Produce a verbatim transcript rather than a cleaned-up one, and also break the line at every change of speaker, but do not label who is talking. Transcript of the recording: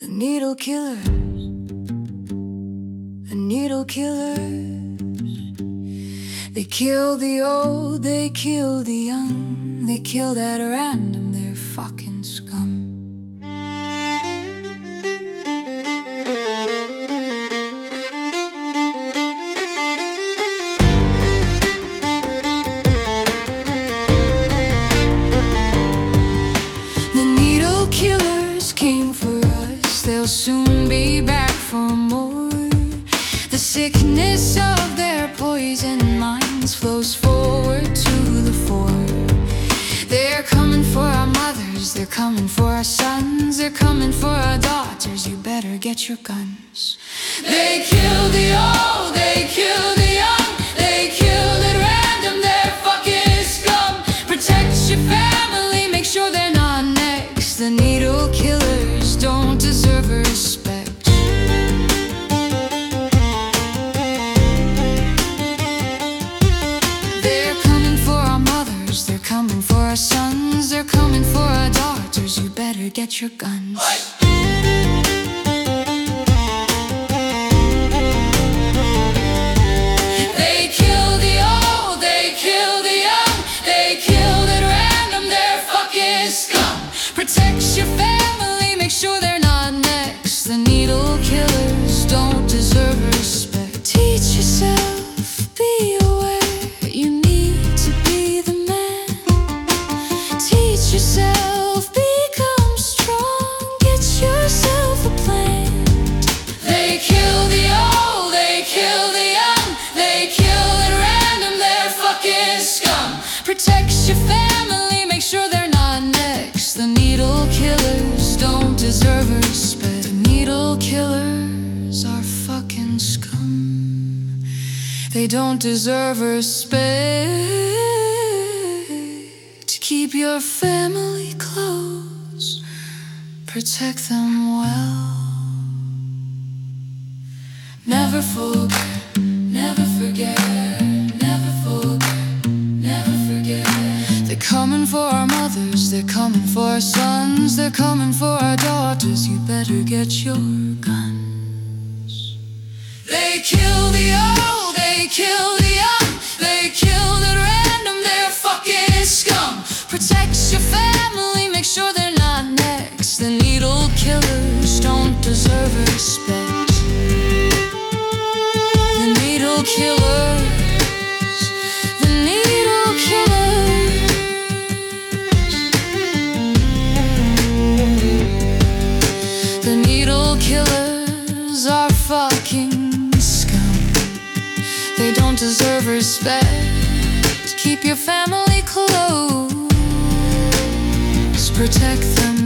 The needle killers, the needle killers. They kill the old, they kill the young. They kill at random, they're fucking scum. The needle killers came for us, they'll soon be back for more. The sickness of their poison minds flows forward to the fore. They're coming for our mothers, they're coming for our sons, they're coming for our daughters. You better get your guns. They kill the old, they kill the young. They kill at random, they're fucking scum. Protect your family, make sure they're not next. The needle killers don't deserve respect. They're coming for our mothers, they're coming for our sons, they're coming for our daughters. You better get your guns. They kill the old, they kill the young. They kill at random, they're fucking scum. Protect your family, make sure they're not next. The needle killers don't deserve respect. Teach yourself, be aware, you need to be the man. Teach yourself, become strong, get yourself a plan. They kill the old, they kill the young. They kill at random, they're fucking scum. Protect your family, make sure they're not next. The needle killers don't deserve respect. The needle killers are fucking scum. They don't deserve respect. Keep your family close, protect them well. Never forget, never forget, never forget, never forget. They're coming for our mothers, they're coming for our sons, they're coming for our daughters. You better get your guns. They kill the old, they kill the young. They kill at random, they're fucking scum. Protect your family, make sure they're not next. The needle killers don't deserve respect. The needle killers, the needle killers. The needle killers are fucking scum. They don't deserve respect. Keep your family close, protect them